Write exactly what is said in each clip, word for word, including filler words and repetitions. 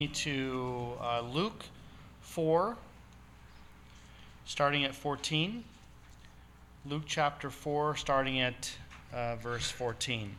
To uh, Luke four, starting at fourteen. Luke chapter four, starting at uh, verse fourteen.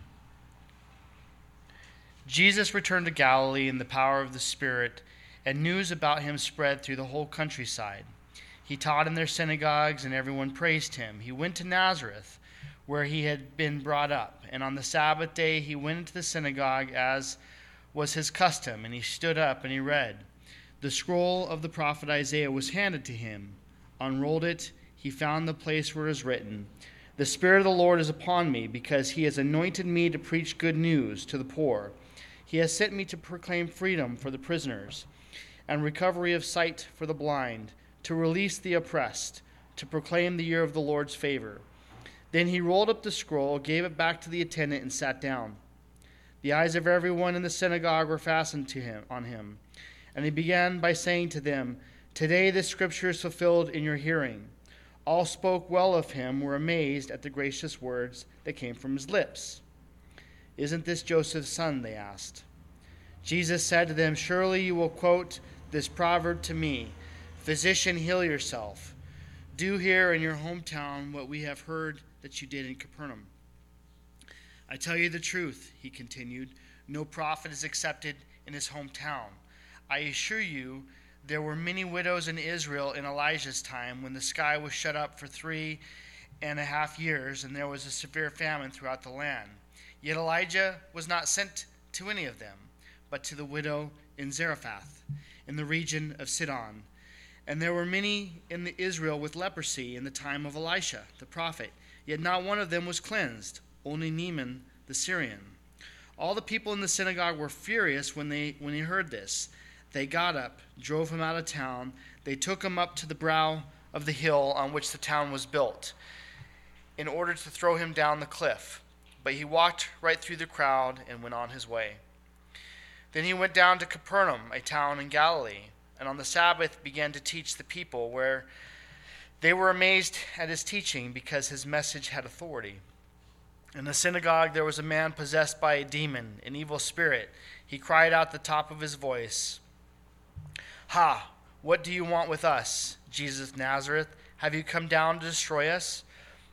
Jesus returned to Galilee in the power of the Spirit, and news about him spread through the whole countryside. He taught in their synagogues, and everyone praised him. He went to Nazareth, where he had been brought up, and on the Sabbath day he went into the synagogue as was his custom, and he stood up and he read. The scroll of the prophet Isaiah was handed to him. Unrolled it, he found the place where it is written, "The Spirit of the Lord is upon me, because he has anointed me to preach good news to the poor. He has sent me to proclaim freedom for the prisoners, and recovery of sight for the blind, to release the oppressed, to proclaim the year of the Lord's favor." Then he rolled up the scroll, gave it back to the attendant, and sat down. The eyes of everyone in the synagogue were fastened to him on him. And he began by saying to them, "Today this scripture is fulfilled in your hearing." All spoke well of him, were amazed at the gracious words that came from his lips. "Isn't this Joseph's son?" they asked. Jesus said to them, "Surely you will quote this proverb to me, 'Physician, heal yourself. Do here in your hometown what we have heard that you did in Capernaum.' I tell you the truth," he continued, "no prophet is accepted in his hometown. I assure you, there were many widows in Israel in Elijah's time, when the sky was shut up for three and a half years, and there was a severe famine throughout the land. Yet Elijah was not sent to any of them, but to the widow in Zarephath, in the region of Sidon. And there were many in the Israel with leprosy in the time of Elisha, the prophet, yet not one of them was cleansed, only Naaman the Syrian." All the people in the synagogue were furious when they when they heard this. They got up, drove him out of town. They took him up to the brow of the hill on which the town was built, in order to throw him down the cliff. But he walked right through the crowd and went on his way. Then he went down to Capernaum, a town in Galilee, and on the Sabbath began to teach the people, where they were amazed at his teaching, because his message had authority. In the synagogue there was a man possessed by a demon, an evil spirit. He cried out at the top of his voice, "Ha! What do you want with us, Jesus of Nazareth? Have you come down to destroy us?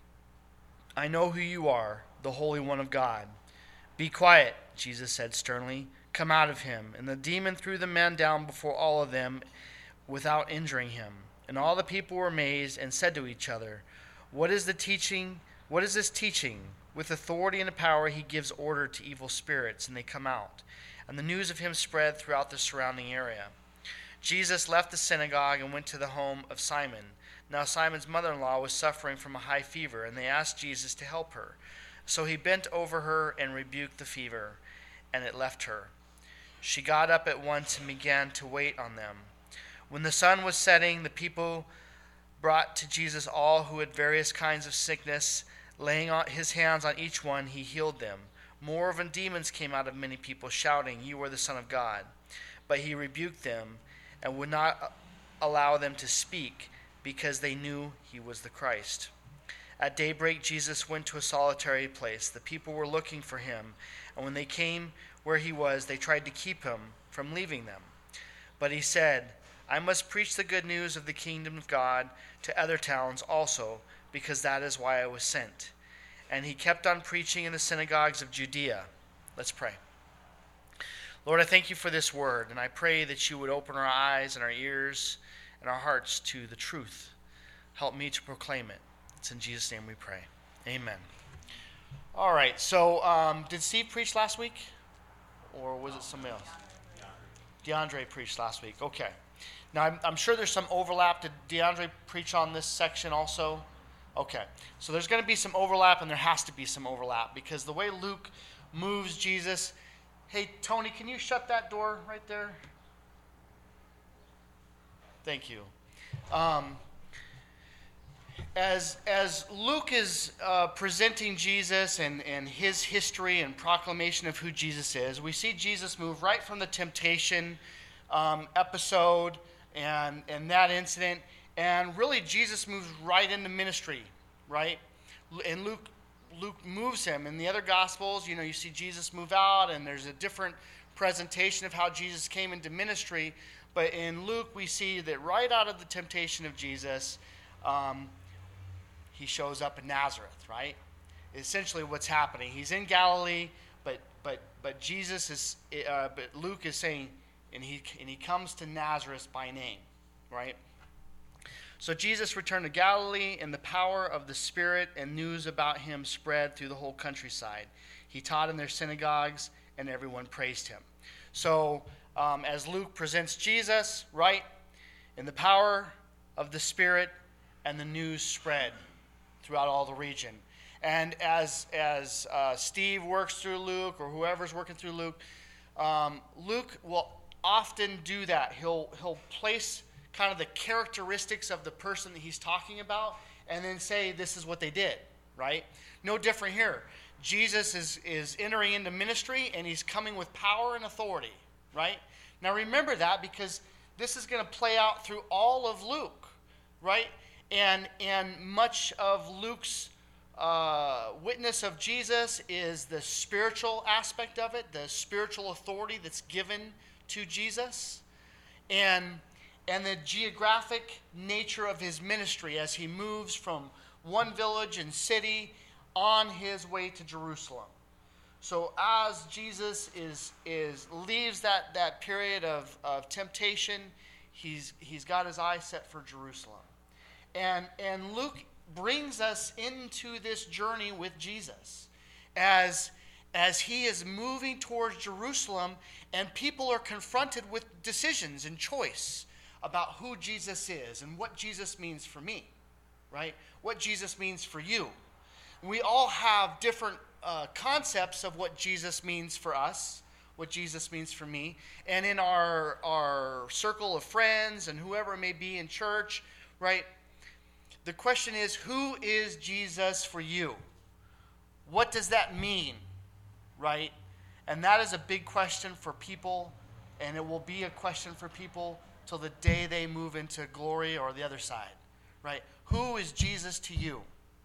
I know who you are, the Holy One of God." "Be quiet," Jesus said sternly. "Come out of him." And the demon threw the man down before all of them without injuring him. And all the people were amazed and said to each other, "What is the teaching? What is this teaching? With authority and power he gives order to evil spirits, and they come out." And the news of him spread throughout the surrounding area. Jesus left the synagogue and went to the home of Simon. Now Simon's mother-in-law was suffering from a high fever, and they asked Jesus to help her. So he bent over her and rebuked the fever, and it left her. She got up at once and began to wait on them. When the sun was setting, the people brought to Jesus all who had various kinds of sickness. Laying on his hands on each one, he healed them. Moreover, demons came out of many people, shouting, "You are the Son of God." But he rebuked them and would not allow them to speak, because they knew he was the Christ. At daybreak, Jesus went to a solitary place. The people were looking for him, and when they came where he was, they tried to keep him from leaving them. But he said, "I must preach the good news of the kingdom of God to other towns also, because that is why I was sent." And he kept on preaching in the synagogues of Judea. Let's pray. Lord, I thank you for this word, and I pray that you would open our eyes and our ears and our hearts to the truth. Help me to proclaim it. It's in Jesus' name we pray. Amen. All right, so um, did Steve preach last week? Or was it somebody else? DeAndre preached last week. Okay. Now, I'm, I'm sure there's some overlap. Did DeAndre preach on this section also? Okay. So there's going to be some overlap, and there has to be some overlap, because the way Luke moves Jesus... Hey, Tony, can you shut that door right there? Thank you. Um, as as Luke is uh, presenting Jesus and, and his history and proclamation of who Jesus is, we see Jesus move right from the temptation um, episode and, and that incident, and really Jesus moves right into ministry, right? And Luke Luke moves him. In the other Gospels, you know, you see Jesus move out, and there's a different presentation of how Jesus came into ministry. But in Luke, we see that right out of the temptation of Jesus, um, he shows up in Nazareth, right? Essentially what's happening. He's in Galilee, but but but Jesus is, uh, but Luke is saying, and he and he comes to Nazareth by name, right? So Jesus returned to Galilee, and the power of the Spirit and news about him spread through the whole countryside. He taught in their synagogues, and everyone praised him. So um, as Luke presents Jesus, right, in the power of the Spirit, and the news spread throughout all the region. And as as uh, Steve works through Luke, or whoever's working through Luke, um, Luke will often do that. He'll he'll place kind of the characteristics of the person that he's talking about, and then say this is what they did, right? No different here. Jesus is, is entering into ministry, and he's coming with power and authority, right? Now remember that, because this is going to play out through all of Luke, right? And, and much of Luke's uh, witness of Jesus is the spiritual aspect of it, the spiritual authority that's given to Jesus, and and the geographic nature of his ministry as he moves from one village and city on his way to Jerusalem. So as Jesus is is leaves that, that period of, of temptation, he's he's got his eyes set for Jerusalem. And and Luke brings us into this journey with Jesus as as he is moving towards Jerusalem, and people are confronted with decisions and choice about who Jesus is and what Jesus means for me, right? What Jesus means for you. We all have different uh, concepts of what Jesus means for us, what Jesus means for me. And in our, our circle of friends and whoever it may be in church, right? The question is, who is Jesus for you? What does that mean, right? And that is a big question for people, and it will be a question for people till the day they move into glory or the other side, right? Who is Jesus to you?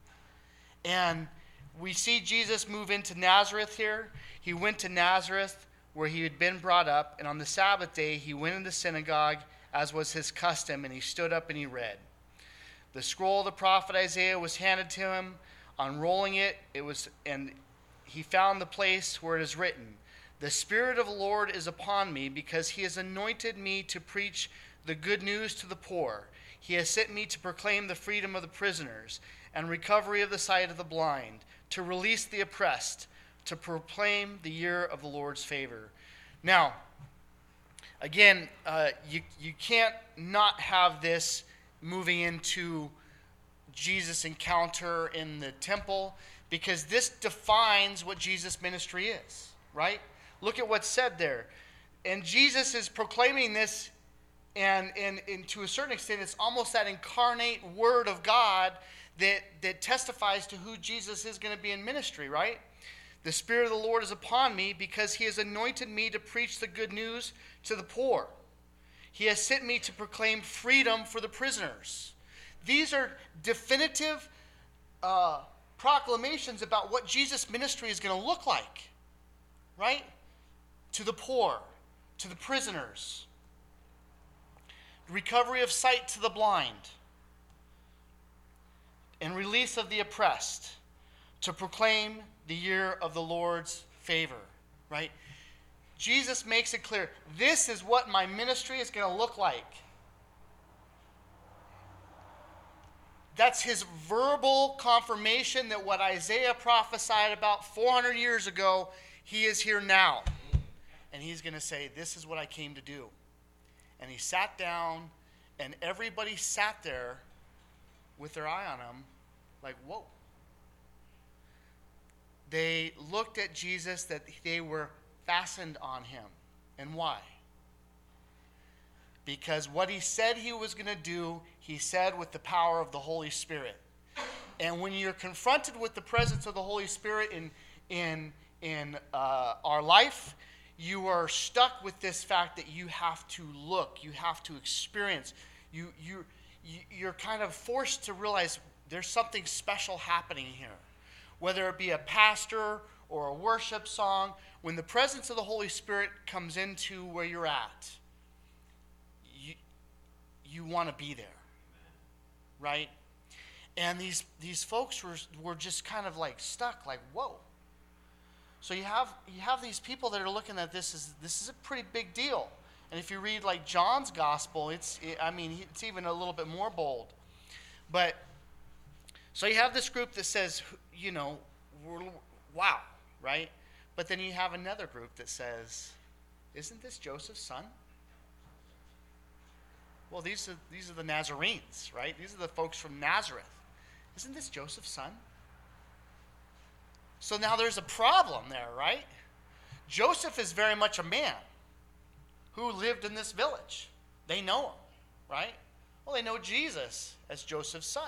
And we see Jesus move into Nazareth here. He went to Nazareth where he had been brought up, and on the Sabbath day he went in the synagogue as was his custom, and he stood up and he read. The scroll of the prophet Isaiah was handed to him. Unrolling it, it was, and he found the place where it is written, "The Spirit of the Lord is upon me, because he has anointed me to preach the good news to the poor. He has sent me to proclaim the freedom of the prisoners and recovery of the sight of the blind, to release the oppressed, to proclaim the year of the Lord's favor." Now, again, uh, you, you can't not have this moving into Jesus' encounter in the temple, because this defines what Jesus' ministry is, right? Look at what's said there. And Jesus is proclaiming this, and, and, and to a certain extent, it's almost that incarnate word of God that, that testifies to who Jesus is going to be in ministry, right? The Spirit of the Lord is upon me, because he has anointed me to preach the good news to the poor. He has sent me to proclaim freedom for the prisoners. These are definitive uh, proclamations about what Jesus' ministry is going to look like, right? To the poor, to the prisoners. Recovery of sight to the blind. And release of the oppressed. To proclaim the year of the Lord's favor, right? Jesus makes it clear, this is what my ministry is going to look like. That's his verbal confirmation that what Isaiah prophesied about four hundred years ago, he is here now. And he's going to say, this is what I came to do. And he sat down, and everybody sat there with their eye on him, like, whoa. They looked at Jesus, that they were fastened on him. And why? Because what he said he was going to do, he said with the power of the Holy Spirit. And when you're confronted with the presence of the Holy Spirit in in in uh, our life, you are stuck with this fact that you have to look, you have to experience. You you you're kind of forced to realize there's something special happening here. Whether it be a pastor or a worship song, when the presence of the Holy Spirit comes into where you're at, you, you want to be there, right? And these these folks were were just kind of like stuck, like, whoa. So you have you have these people that are looking at this as this is a pretty big deal. And if you read like John's gospel, it's it, I mean it's even a little bit more bold. But so you have this group that says, you know, wow, right? But then you have another group that says, isn't this Joseph's son? Well, these are these are the Nazarenes, right? These are the folks from Nazareth. Isn't this Joseph's son? So now there's a problem there, right? Joseph is very much a man who lived in this village. They know him, right? Well, they know Jesus as Joseph's son.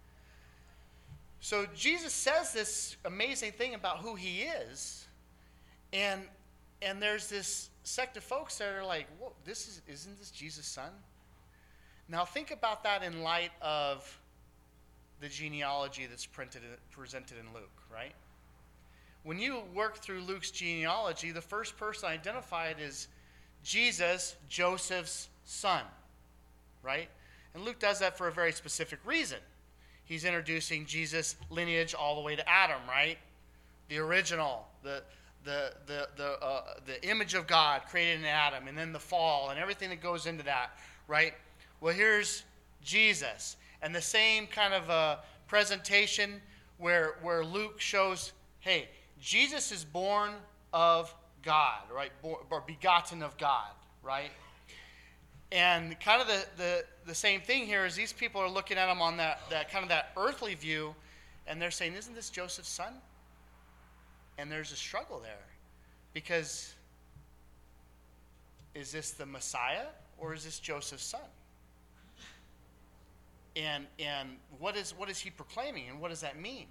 So Jesus says this amazing thing about who he is, and and there's this sect of folks that are like, whoa, this is isn't this Jesus' son? Now think about that in light of the genealogy that's printed presented in Luke, right? When you work through Luke's genealogy, the first person identified is Jesus, Joseph's son, right? And Luke does that for a very specific reason. He's introducing Jesus' lineage all the way to Adam, right? The original, the the the the uh, the image of God created in Adam, and then the fall and everything that goes into that, right? Well, here's Jesus, and the same kind of uh, presentation where where Luke shows, hey, Jesus is born of God, right? Born, or begotten of God, right? And kind of the, the, the same thing here is these people are looking at him on that, that kind of that earthly view, and they're saying, isn't this Joseph's son? And there's a struggle there. Because is this the Messiah or is this Joseph's son? And and what is what is he proclaiming, and what does that mean?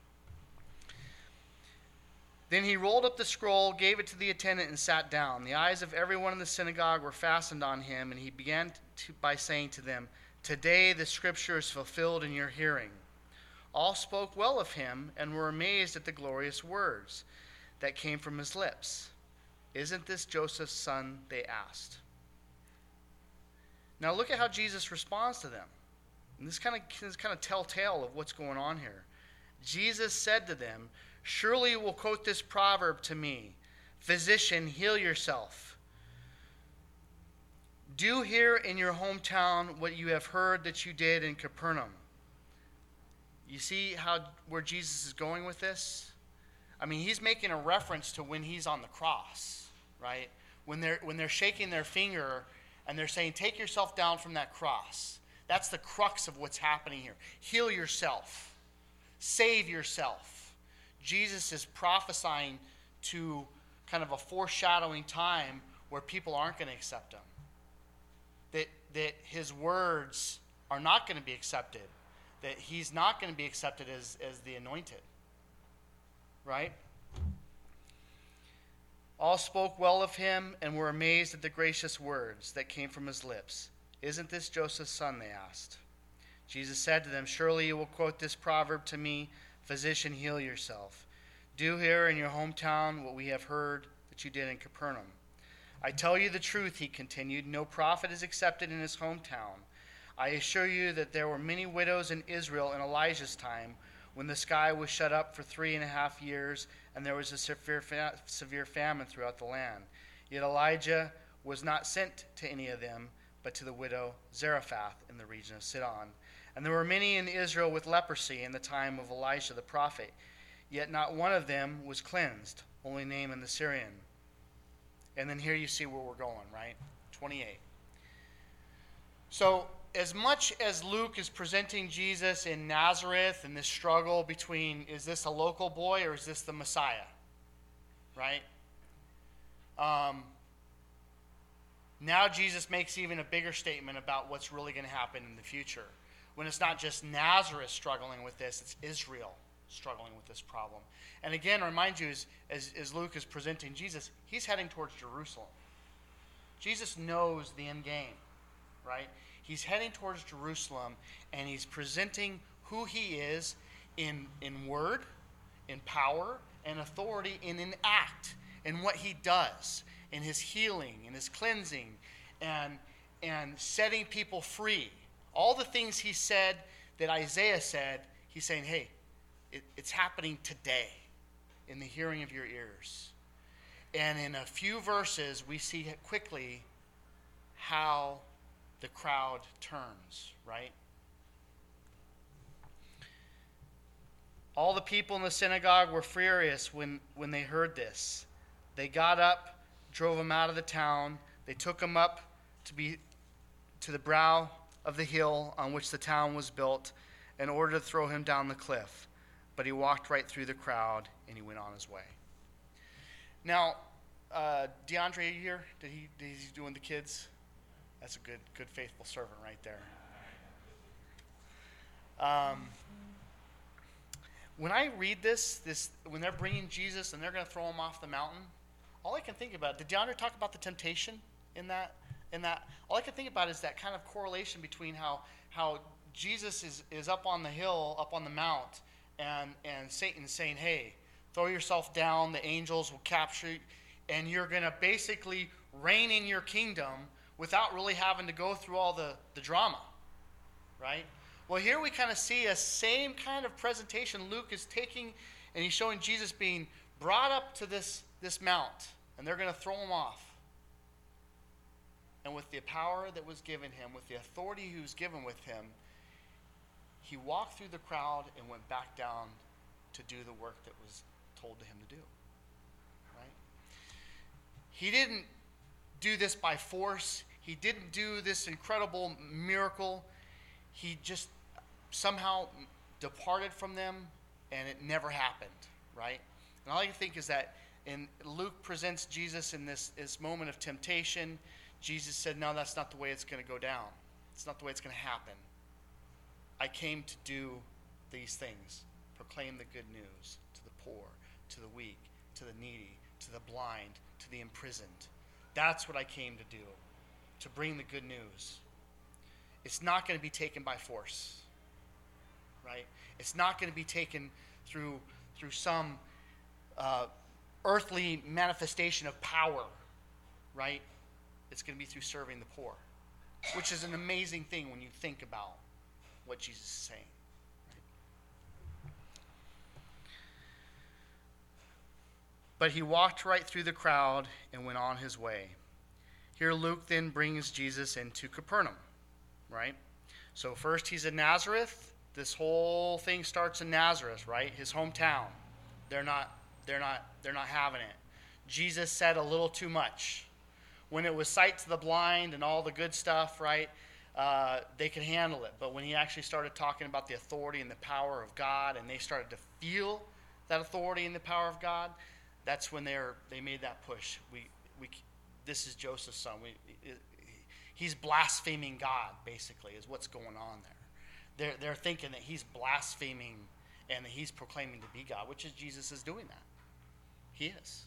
Then he rolled up the scroll, gave it to the attendant, and sat down. The eyes of everyone in the synagogue were fastened on him, and he began to, by saying to them, "Today the scripture is fulfilled in your hearing." All spoke well of him and were amazed at the glorious words that came from his lips. "Isn't this Joseph's son?" they asked. Now look at how Jesus responds to them. And this kind of is kind of telltale of what's going on here. Jesus said to them, "Surely you will quote this proverb to me, 'Physician, heal yourself.' Do here in your hometown what you have heard that you did in Capernaum." You see how where Jesus is going with this? I mean, he's making a reference to when he's on the cross, right? When they're when they're shaking their finger and they're saying, "Take yourself down from that cross." That's the crux of what's happening here. Heal yourself. Save yourself. Jesus is prophesying to kind of a foreshadowing time where people aren't going to accept him. That, that his words are not going to be accepted. That he's not going to be accepted as, as the anointed. Right? All spoke well of him and were amazed at the gracious words that came from his lips. "Isn't this Joseph's son?" they asked. Jesus said to them, "Surely you will quote this proverb to me, 'Physician, heal yourself.' Do here in your hometown what we have heard that you did in Capernaum. I tell you the truth," he continued, "no prophet is accepted in his hometown. I assure you that there were many widows in Israel in Elijah's time, when the sky was shut up for three and a half years, and there was a severe, fa- severe famine throughout the land. Yet Elijah was not sent to any of them, but to the widow Zarephath in the region of Sidon. And there were many in Israel with leprosy in the time of Elisha the prophet, yet not one of them was cleansed, only Naaman the Syrian." And then here you see where we're going, right? twenty-eight. So as much as Luke is presenting Jesus in Nazareth and this struggle between, is this a local boy or is this the Messiah? Right? Um, now Jesus makes even a bigger statement about what's really going to happen in the future. When it's not just Nazareth struggling with this, it's Israel struggling with this problem. And again, remind you, as, as, as Luke is presenting Jesus, he's heading towards Jerusalem. Jesus knows the end game, right? He's heading towards Jerusalem, and he's presenting who he is in, in word, in power, and authority in an act, in what he does, in his healing, in his cleansing, and, and setting people free. All the things he said that Isaiah said, he's saying, hey, it, it's happening today in the hearing of your ears. And in a few verses, we see quickly how the crowd turns, right? All the people in the synagogue were furious when, when they heard this. They got up, drove him out of the town. They took him up to be to the brow of the hill on which the town was built in order to throw him down the cliff. But he walked right through the crowd and he went on his way. Now, uh, DeAndre, are you here? Did he? Did he doing the kids? That's a good, good, faithful servant right there. Um, when I read this, this when they're bringing Jesus and they're going to throw him off the mountain, all I can think about, did DeAndre talk about the temptation in that? In that, all I can think about is that kind of correlation between how how Jesus is, is up on the hill, up on the mount, and and Satan's saying, hey, throw yourself down, the angels will capture you, and you're going to basically reign in your kingdom without really having to go through all the, the drama, right? Well, here we kind of see a same kind of presentation Luke is taking, and he's showing Jesus being brought up to this, this mount, and they're going to throw him off. And with the power that was given him, with the authority he was given with him, he walked through the crowd and went back down to do the work that was told to him to do, right? He didn't do this by force. He didn't do this incredible miracle. He just somehow departed from them, and it never happened, right? And all I can think is that in Luke presents Jesus in this, this moment of temptation. Jesus said, no, that's not the way it's going to go down. It's not the way it's going to happen. I came to do these things, proclaim the good news to the poor, to the weak, to the needy, to the blind, to the imprisoned. That's what I came to do, to bring the good news. It's not going to be taken by force, right? It's not going to be taken through, through some uh, earthly manifestation of power, right? It's going to be through serving the poor, which is an amazing thing when you think about what Jesus is saying. Right? But he walked right through the crowd and went on his way. Here Luke then brings Jesus into Capernaum, right? So first he's in Nazareth. This whole thing starts in Nazareth, right? His hometown. They're not, they're not, they're not having it. Jesus said a little too much. When it was sight to the blind and all the good stuff, right, uh, they could handle it. But when he actually started talking about the authority and the power of God, and they started to feel that authority and the power of God, that's when they're they made that push. We we this is Joseph's son. We it, he's blaspheming God, basically, is what's going on there. They're they're thinking that he's blaspheming and that he's proclaiming to be God, which is Jesus is doing that. He is.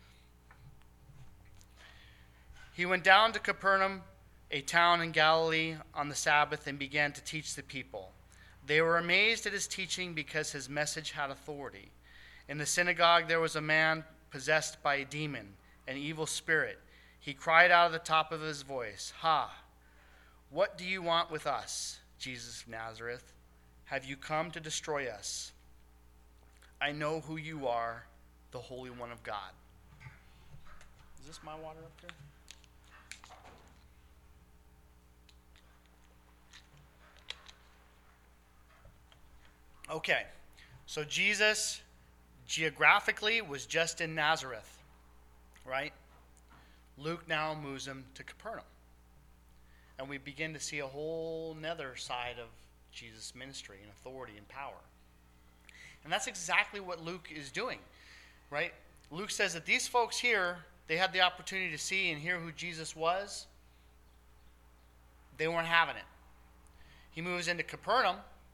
He went down to Capernaum, a town in Galilee, on the Sabbath and began to teach the people. They were amazed at his teaching because his message had authority. In the synagogue there was a man possessed by a demon, an evil spirit. He cried out at the top of his voice, "Ha! What do you want with us, Jesus of Nazareth? Have you come to destroy us? I know who you are, the Holy One of God." Is this my water up there? Okay, so Jesus geographically was just in Nazareth, right? Luke now moves him to Capernaum. And we begin to see a whole nother side of Jesus' ministry and authority and power. And that's exactly what Luke is doing, right? Luke says that these folks here, they had the opportunity to see and hear who Jesus was. They weren't having it. He moves into Capernaum,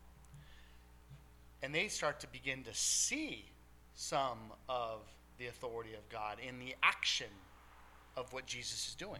and they start to begin to see some of the authority of God in the action of what Jesus is doing.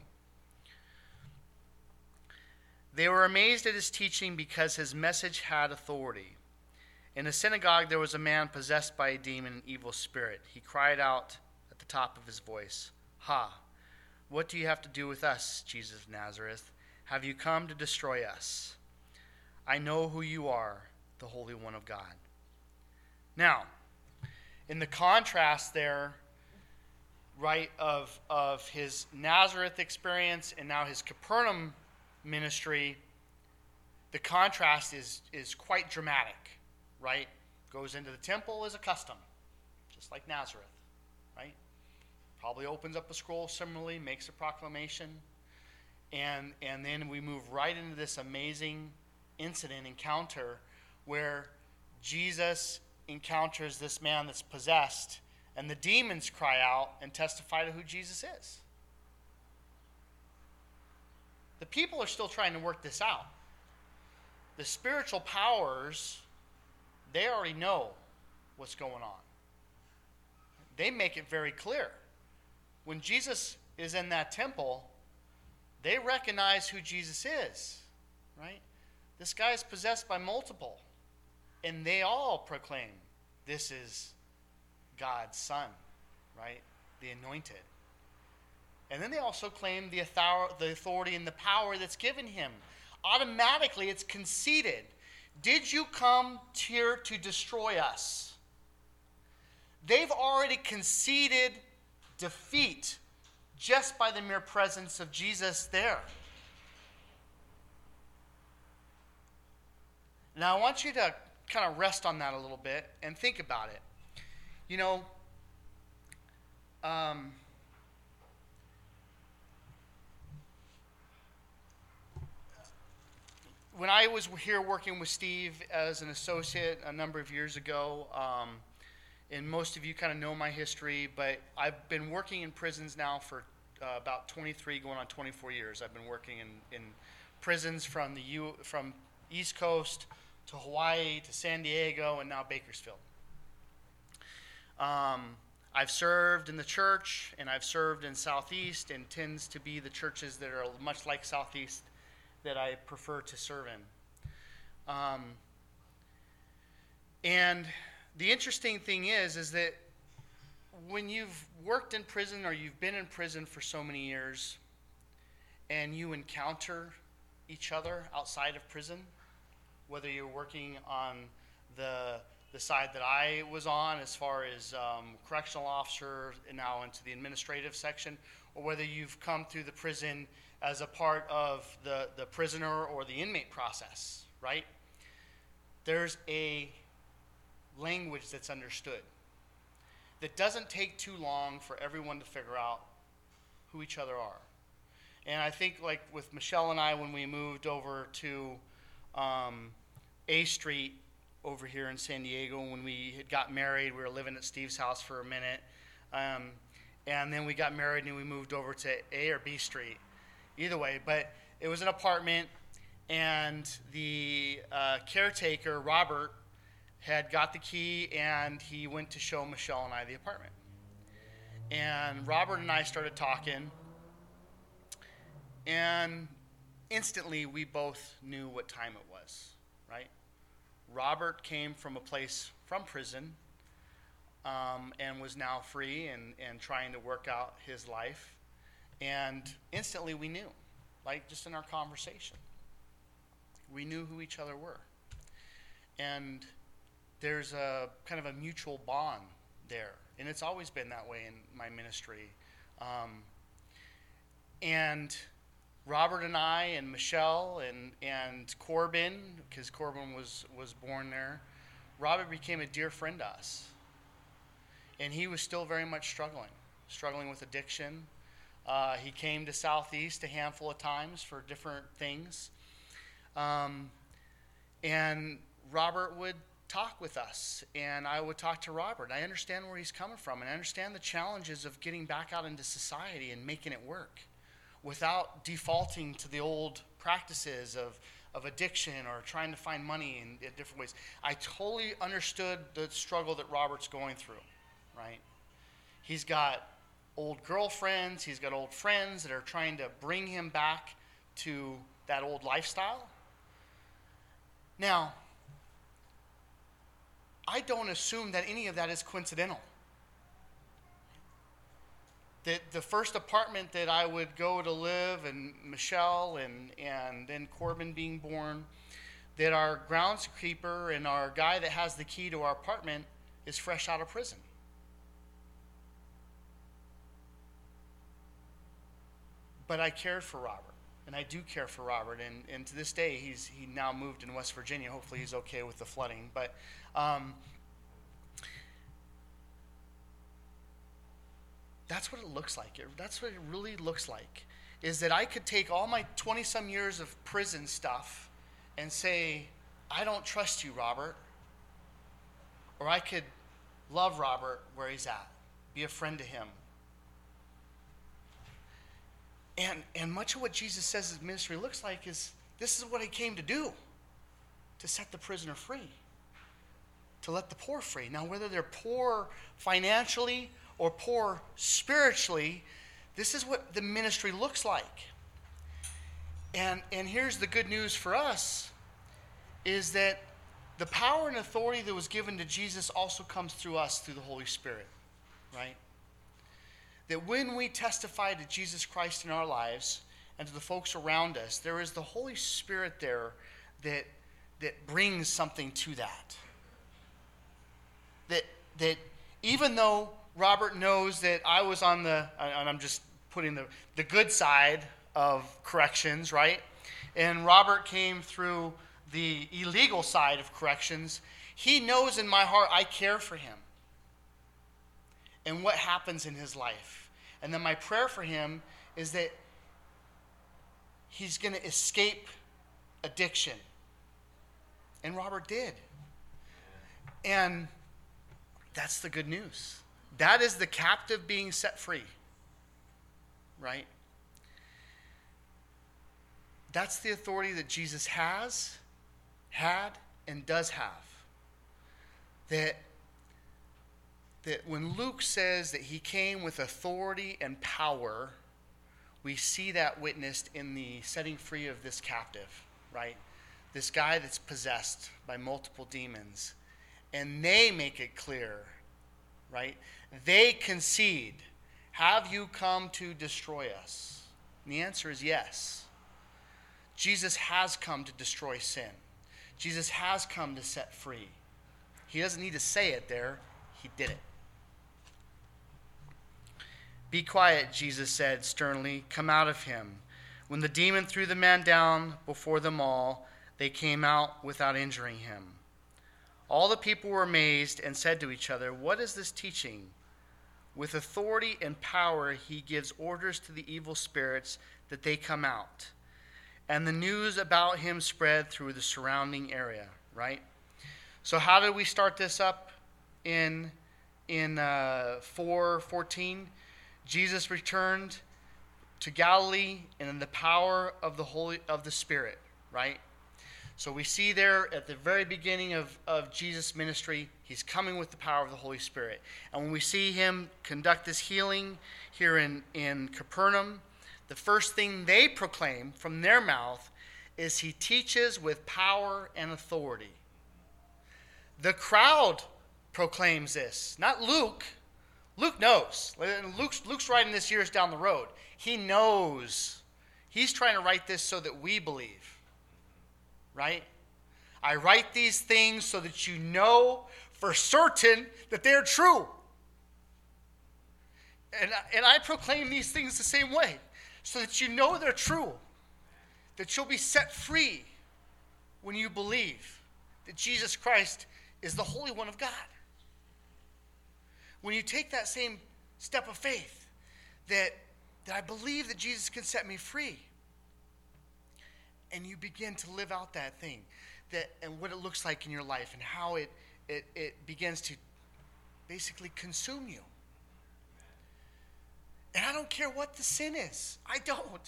They were amazed at his teaching because his message had authority. In a synagogue there was a man possessed by a demon and evil spirit. He cried out at the top of his voice, "Ha! What do you have to do with us, Jesus of Nazareth? Have you come to destroy us? I know who you are, the Holy One of God." Now, in the contrast there, right, of, of his Nazareth experience and now his Capernaum ministry, the contrast is, is quite dramatic, right? Goes into the temple as a custom, just like Nazareth, right? Probably opens up a scroll similarly, makes a proclamation, and, and then we move right into this amazing incident, encounter, where Jesus encounters this man that's possessed, and the demons cry out and testify to who Jesus is. The people are still trying to work this out. The spiritual powers, they already know what's going on. They make it very clear. When Jesus is in that temple, they recognize who Jesus is, right? This guy is possessed by multiple, and they all proclaim this is God's Son, right? The anointed. And then they also claim the authority and the power that's given him. Automatically, it's conceded. Did you come here to destroy us? They've already conceded defeat just by the mere presence of Jesus there. Now, I want you to kind of rest on that a little bit and think about it. You know, um, when I was here working with Steve as an associate a number of years ago, um, and most of you kind of know my history, but I've been working in prisons now for uh, about twenty-three, going on twenty-four years. I've been working in, in prisons from the U, from East Coast to Hawaii to San Diego and now Bakersfield. Um, I've served in the church, and I've served in Southeast, and tends to be the churches that are much like Southeast that I prefer to serve in. Um, and the interesting thing is, is that when you've worked in prison or you've been in prison for so many years, and you encounter each other outside of prison, whether you're working on the the side that I was on as far as um, correctional officer and now into the administrative section, or whether you've come through the prison as a part of the, the prisoner or the inmate process, right? There's a language that's understood that doesn't take too long for everyone to figure out who each other are. And I think like with Michelle and I, when we moved over to um, A Street over here in San Diego, when we had got married, we were living at Steve's house for a minute. Um, and then we got married and we moved over to A or B Street. Either way, but it was an apartment, and the uh, caretaker, Robert, had got the key, and he went to show Michelle and I the apartment. And Robert and I started talking, and instantly we both knew what time it was, right? Robert came from a place from prison um, and was now free and, and trying to work out his life. And instantly we knew, like just in our conversation, we knew who each other were. And there's a kind of a mutual bond there. And it's always been that way in my ministry. Um, and Robert and I and Michelle and, and Corbin, because Corbin was, was born there, Robert became a dear friend to us. And he was still very much struggling, struggling with addiction. Uh, he came to Southeast a handful of times for different things. Um, and Robert would talk with us, and I would talk to Robert. I understand where he's coming from, and I understand the challenges of getting back out into society and making it work without defaulting to the old practices of, of addiction or trying to find money in, in different ways. I totally understood the struggle that Robert's going through, right? He's got old girlfriends, he's got old friends that are trying to bring him back to that old lifestyle. Now, I don't assume that any of that is coincidental. That the first apartment that I would go to live, and Michelle and, and then Corbin being born, that our groundskeeper and our guy that has the key to our apartment is fresh out of prison. But I cared for Robert, and I do care for Robert, and, and to this day, he's he now moved in West Virginia. Hopefully he's okay with the flooding. But um, that's what it looks like. It, that's what it really looks like, is that I could take all my twenty-some years of prison stuff and say, I don't trust you, Robert. Or I could love Robert where he's at, be a friend to him. And and much of what Jesus says his ministry looks like is, this is what he came to do, to set the prisoner free, to let the poor free. Now, whether they're poor financially or poor spiritually, this is what the ministry looks like. And and here's the good news for us, is that the power and authority that was given to Jesus also comes through us, through the Holy Spirit, right? That when we testify to Jesus Christ in our lives and to the folks around us, there is the Holy Spirit there that that brings something to that. That that even though Robert knows that I was on the, and I'm just putting the, the good side of corrections, right? And Robert came through the illegal side of corrections, he knows in my heart I care for him and what happens in his life. And then my prayer for him is that he's going to escape addiction. And Robert did. And that's the good news. That is the captive being set free. Right? That's the authority that Jesus has, had, and does have. That that when Luke says that he came with authority and power, we see that witnessed in the setting free of this captive, right? This guy that's possessed by multiple demons. And they make it clear, right? They concede, have you come to destroy us? And the answer is yes. Jesus has come to destroy sin. Jesus has come to set free. He doesn't need to say it there. He did it. Be quiet, Jesus said sternly. Come out of him. When the demon threw the man down before them all, they came out without injuring him. All the people were amazed and said to each other, what is this teaching? With authority and power he gives orders to the evil spirits that they come out. And the news about him spread through the surrounding area, right? So how did we start this up in, in uh, four fourteen? Jesus returned to Galilee and in the power of the Holy of the Spirit, right? So we see there at the very beginning of, of Jesus' ministry, he's coming with the power of the Holy Spirit. And when we see him conduct this healing here in, in Capernaum, the first thing they proclaim from their mouth is he teaches with power and authority. The crowd proclaims this, not Luke. Luke knows. Luke's, Luke's writing this years down the road. He knows. He's trying to write this so that we believe. Right? I write these things so that you know for certain that they're true. And, and I proclaim these things the same way, so that you know they're true. That you'll be set free when you believe that Jesus Christ is the Holy One of God. When you take that same step of faith, that, that I believe that Jesus can set me free, and you begin to live out that thing, that and what it looks like in your life, and how it, it, it begins to basically consume you. And I don't care what the sin is. I don't.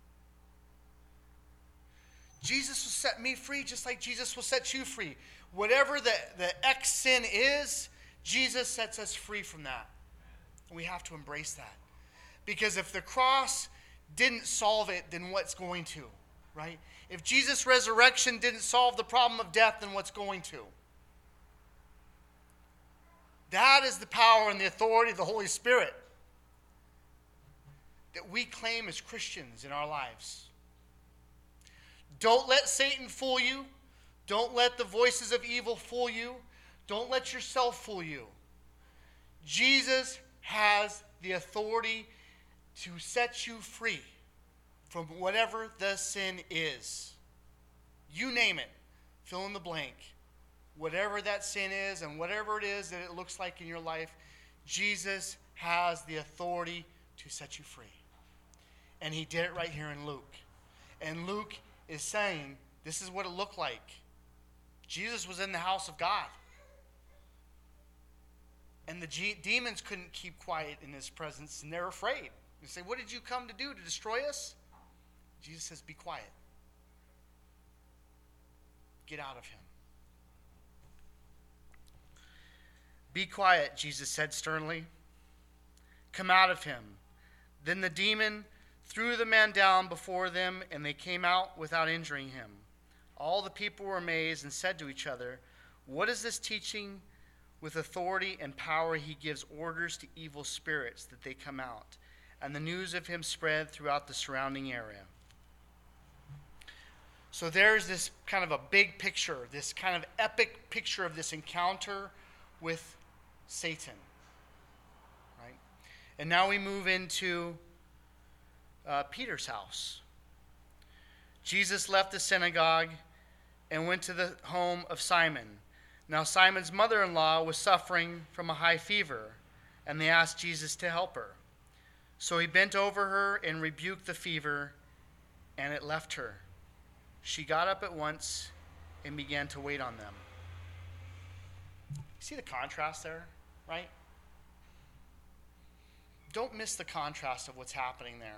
Jesus will set me free just like Jesus will set you free. Whatever the, the X sin is, Jesus sets us free from that. And we have to embrace that. Because if the cross didn't solve it, then what's going to? Right? If Jesus' resurrection didn't solve the problem of death, then what's going to? That is the power and the authority of the Holy Spirit that we claim as Christians in our lives. Don't let Satan fool you. Don't let the voices of evil fool you. Don't let yourself fool you. Jesus has the authority to set you free from whatever the sin is. You name it. Fill in the blank. Whatever that sin is and whatever it is that it looks like in your life, Jesus has the authority to set you free. And he did it right here in Luke. And Luke is saying, this is what it looked like. Jesus was in the house of God. And the G- demons couldn't keep quiet in his presence, and they're afraid. They say, what did you come to do, to destroy us? Jesus says, be quiet. Get out of him. Be quiet, Jesus said sternly. Come out of him. Then the demon threw the man down before them, and they came out without injuring him. All the people were amazed and said to each other, what is this teaching? With authority and power he gives orders to evil spirits that they come out. And the news of him spread throughout the surrounding area. So there's this kind of a big picture, this kind of epic picture of this encounter with Satan. Right? And now we move into uh, Peter's house. Jesus left the synagogue and went to the home of Simon. Now Simon's mother-in-law was suffering from a high fever, and they asked Jesus to help her. So he bent over her and rebuked the fever, and it left her. She got up at once and began to wait on them. See the contrast there, right? Don't miss the contrast of what's happening there.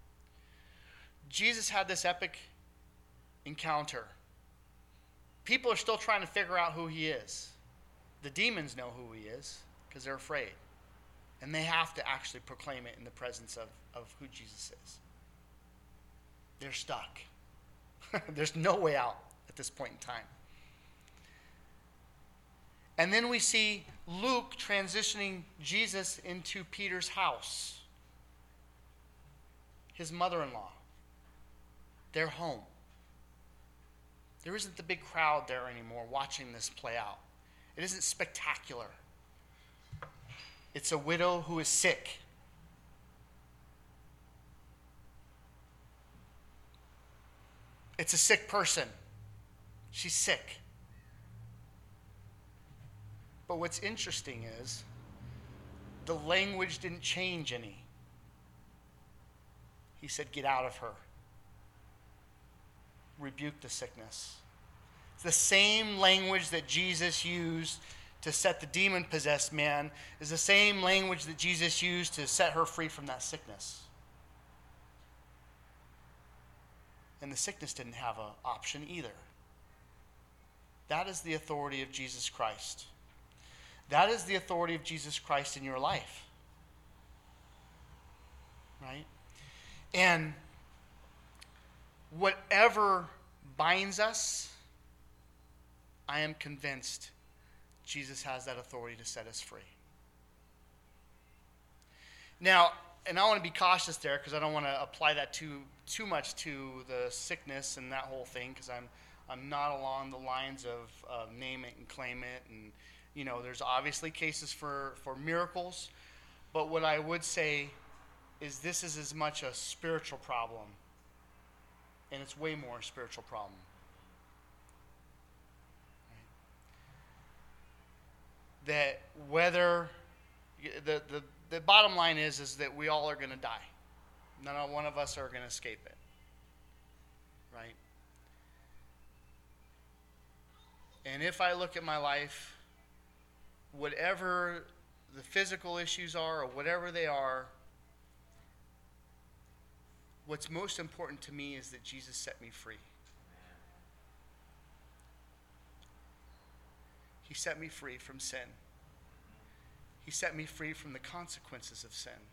Jesus had this epic encounter. People are still trying to figure out who he is. The demons know who he is because they're afraid. And they have to actually proclaim it in the presence of, of who Jesus is. They're stuck. There's no way out at this point in time. And then we see Luke transitioning Jesus into Peter's house. His mother-in-law. Their home. There isn't the big crowd there anymore watching this play out. It isn't spectacular. It's a widow who is sick. It's a sick person. She's sick. But what's interesting is the language didn't change any. He said, get out of her. Rebuke the sickness. It's the same language that Jesus used to set the demon-possessed man is the same language that Jesus used to set her free from that sickness. And the sickness didn't have an option either. That is the authority of Jesus Christ. That is the authority of Jesus Christ in your life. Right? And whatever binds us, I am convinced Jesus has that authority to set us free. Now, and I want to be cautious there because I don't want to apply that too too much to the sickness and that whole thing, because I'm I'm not along the lines of uh, name it and claim it, and you know, there's obviously cases for, for miracles, but what I would say is this is as much a spiritual problem, and it's way more a spiritual problem. Right? That whether the, the the bottom line is is that we all are going to die. None one of us are going to escape it. Right? And if I look at my life, whatever the physical issues are or whatever they are, what's most important to me is that Jesus set me free. He set me free from sin. He set me free from the consequences of sin.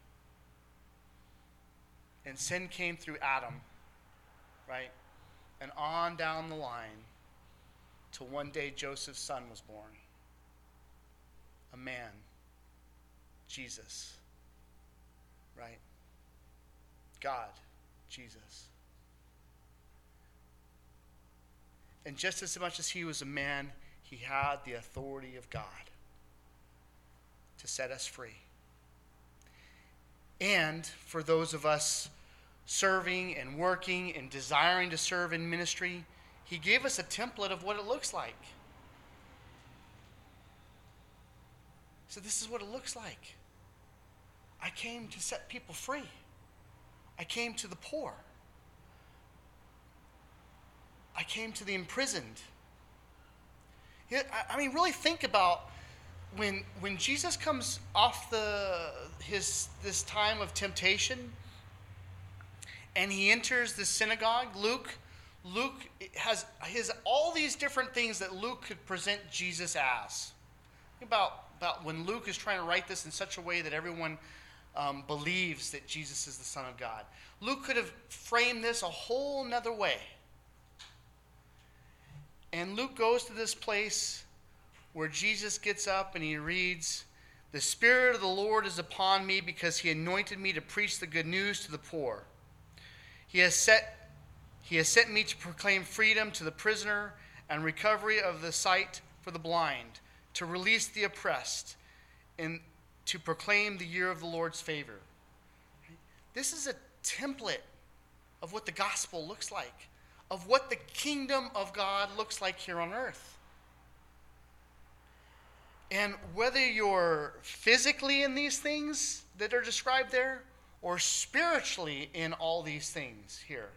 And sin came through Adam, right? And on down the line till one day Joseph's son was born. A man Jesus. Right? God, Jesus. And just as much as he was a man, he had the authority of God to set us free. And for those of us serving and working and desiring to serve in ministry, he gave us a template of what it looks like. So this is what it looks like. I came to set people free. I came to the poor. I came to the imprisoned. Yeah, I, I mean, really think about when when Jesus comes off the his this time of temptation, and he enters the synagogue. Luke, Luke has his all these different things that Luke could present Jesus as. Think about about when Luke is trying to write this in such a way that everyone um, believes that Jesus is the Son of God. Luke could have framed this a whole nother way. And Luke goes to this place where Jesus gets up and he reads, "The Spirit of the Lord is upon me because he anointed me to preach the good news to the poor. He has set, he has sent me to proclaim freedom to the prisoner and recovery of the sight for the blind, to release the oppressed, and to proclaim the year of the Lord's favor." This is a template of what the gospel looks like, of what the kingdom of God looks like here on earth. And whether you're physically in these things that are described there, or spiritually in all these things here,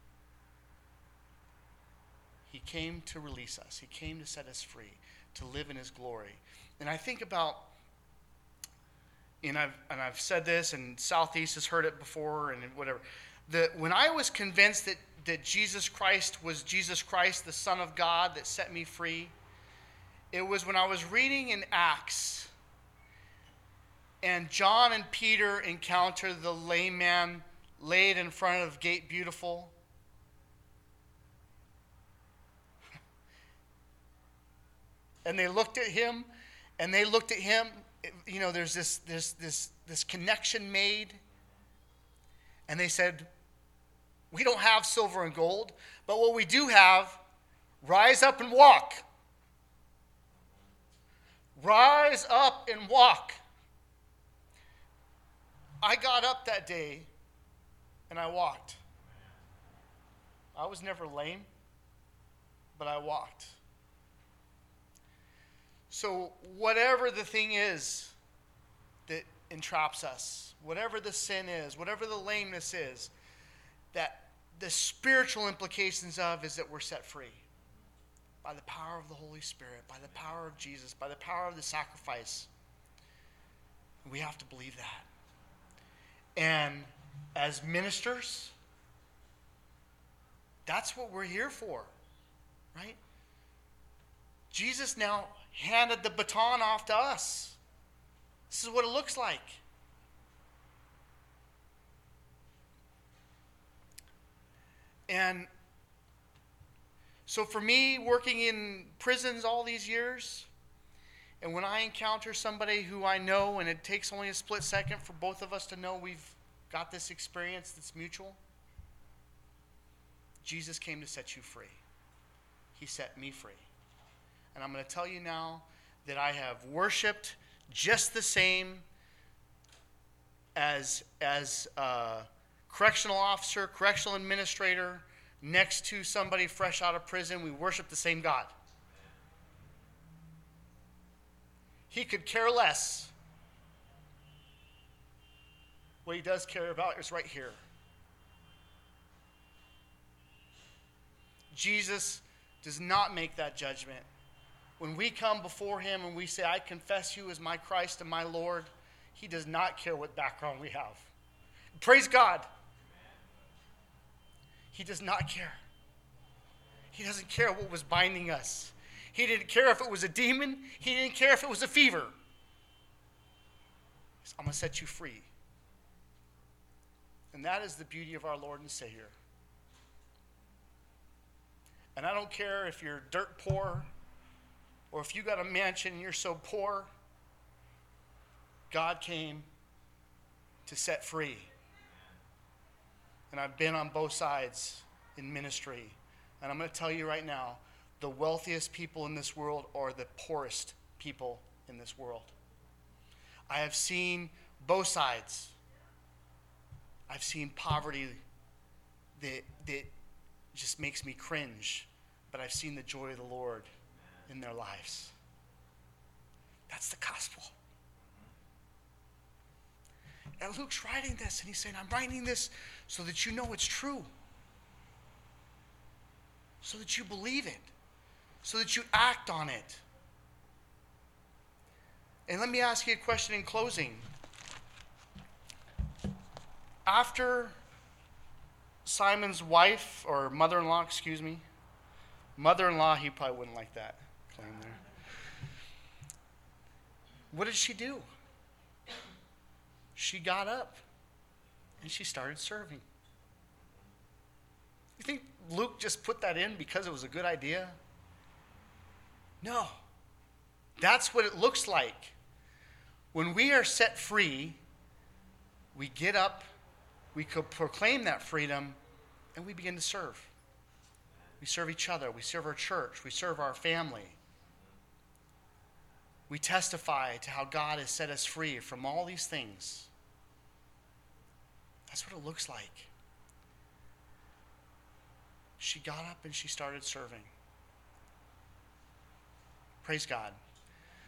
he came to release us. He came to set us free, to live in his glory. And I think about, and I've, and I've said this, and Southeast has heard it before, and whatever, that when I was convinced that, that Jesus Christ was Jesus Christ, the Son of God, that set me free, it was when I was reading in Acts, and John and Peter encounter the lame man laid in front of Gate Beautiful. And they looked at him, and they looked at him. You know, there's this this this this connection made. And they said, "We don't have silver and gold, but what we do have, rise up and walk. Rise up and walk." I got up that day and I walked. I was never lame, but I walked. So whatever the thing is that entraps us, whatever the sin is, whatever the lameness is, that the spiritual implications of is that we're set free by the power of the Holy Spirit, by the power of Jesus, by the power of the sacrifice. We have to believe that. And as ministers, that's what we're here for, right? Jesus now handed the baton off to us. This is what it looks like. And so for me, working in prisons all these years, and when I encounter somebody who I know, and it takes only a split second for both of us to know we've got this experience that's mutual, Jesus came to set you free. He set me free. And I'm going to tell you now that I have worshiped just the same as, as a correctional officer, correctional administrator, next to somebody fresh out of prison. We worship the same God. He could care less. What he does care about is right here. Jesus does not make that judgment. When we come before him and we say, "I confess you as my Christ and my Lord," he does not care what background we have. Praise God. He does not care. He doesn't care what was binding us. He didn't care if it was a demon. He didn't care if it was a fever. He said, "I'm going to set you free." And that is the beauty of our Lord and Savior. And I don't care if you're dirt poor, or if you got a mansion and you're so poor, God came to set free. And I've been on both sides in ministry. And I'm going to tell you right now, the wealthiest people in this world are the poorest people in this world. I have seen both sides. I've seen poverty that, that just makes me cringe. But I've seen the joy of the Lord in their lives. That's the gospel. And Luke's writing this, and he's saying, I'm writing this so that you know it's true. So that you believe it. So that you act on it. And let me ask you a question in closing. After Simon's wife, or mother-in-law, excuse me, mother-in-law, he probably wouldn't like that claim there. What did she do? She got up and she started serving. You think Luke just put that in because it was a good idea? No. That's what it looks like. When we are set free, we get up, we could proclaim that freedom, and we begin to serve. We serve each other. We serve our church. We serve our family. We testify to how God has set us free from all these things. That's what it looks like. She got up and she started serving. Praise God.